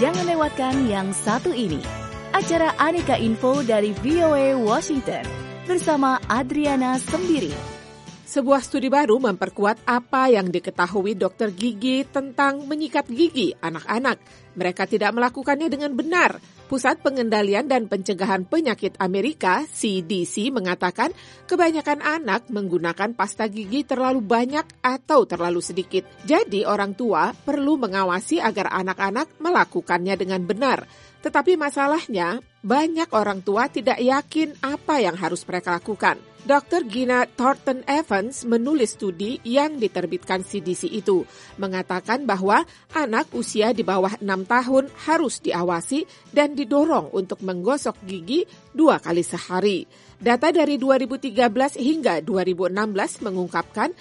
Jangan lewatkan yang satu ini. Acara Aneka Info dari VOA Washington bersama Adriana Sembiring. Sebuah studi baru memperkuat apa yang diketahui dokter gigi tentang menyikat gigi anak-anak. Mereka tidak melakukannya dengan benar. Pusat Pengendalian dan Pencegahan Penyakit Amerika, CDC, mengatakan kebanyakan anak menggunakan pasta gigi terlalu banyak atau terlalu sedikit. Jadi orang tua perlu mengawasi agar anak-anak melakukannya dengan benar. Tetapi masalahnya, banyak orang tua tidak yakin apa yang harus mereka lakukan. Dr. Gina Thornton Evans menulis studi yang diterbitkan CDC itu, mengatakan bahwa anak usia di bawah 6 tahun harus diawasi dan didorong untuk menggosok gigi 2 kali sehari. Data dari 2013 hingga 2016 mengungkapkan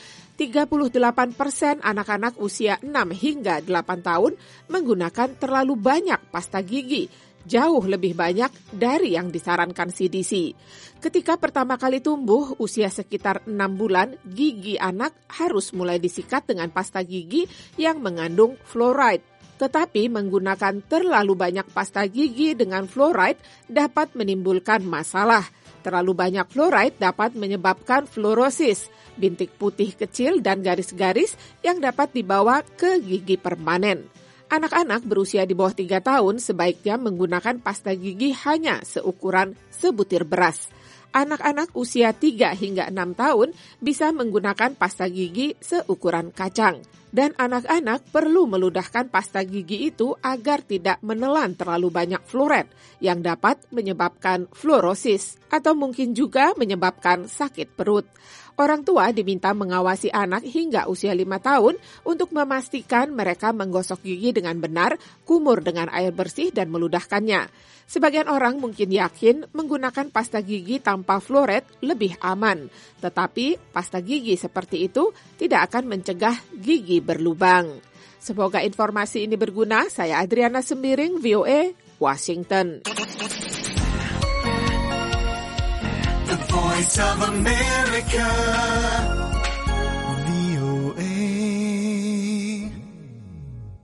38% anak-anak usia 6 hingga 8 tahun menggunakan terlalu banyak pasta gigi, jauh lebih banyak dari yang disarankan CDC. Ketika pertama kali tumbuh, usia sekitar 6 bulan, gigi anak harus mulai disikat dengan pasta gigi yang mengandung fluoride. Tetapi menggunakan terlalu banyak pasta gigi dengan fluoride dapat menimbulkan masalah. Terlalu banyak fluoride dapat menyebabkan fluorosis, bintik putih kecil dan garis-garis yang dapat dibawa ke gigi permanen. Anak-anak berusia di bawah 3 tahun sebaiknya menggunakan pasta gigi hanya seukuran sebutir beras. Anak-anak usia 3 hingga 6 tahun bisa menggunakan pasta gigi seukuran kacang. Dan anak-anak perlu meludahkan pasta gigi itu agar tidak menelan terlalu banyak fluoride yang dapat menyebabkan fluorosis atau mungkin juga menyebabkan sakit perut. Orang tua diminta mengawasi anak hingga usia 5 tahun untuk memastikan mereka menggosok gigi dengan benar, kumur dengan air bersih dan meludahkannya. Sebagian orang mungkin yakin menggunakan pasta gigi tanpa fluoride lebih aman, tetapi pasta gigi seperti itu tidak akan mencegah gigi berlubang. Semoga informasi ini berguna. Saya Adriana Sembiring, VOA, Washington. The Voice of America,